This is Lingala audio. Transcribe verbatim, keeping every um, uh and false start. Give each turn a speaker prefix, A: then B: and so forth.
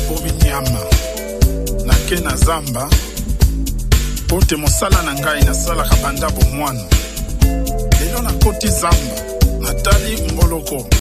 A: bobi nyama nake na zamba pote mosala na ngai nasalaka banda bomwano lelo nakoti zamba natali mboloko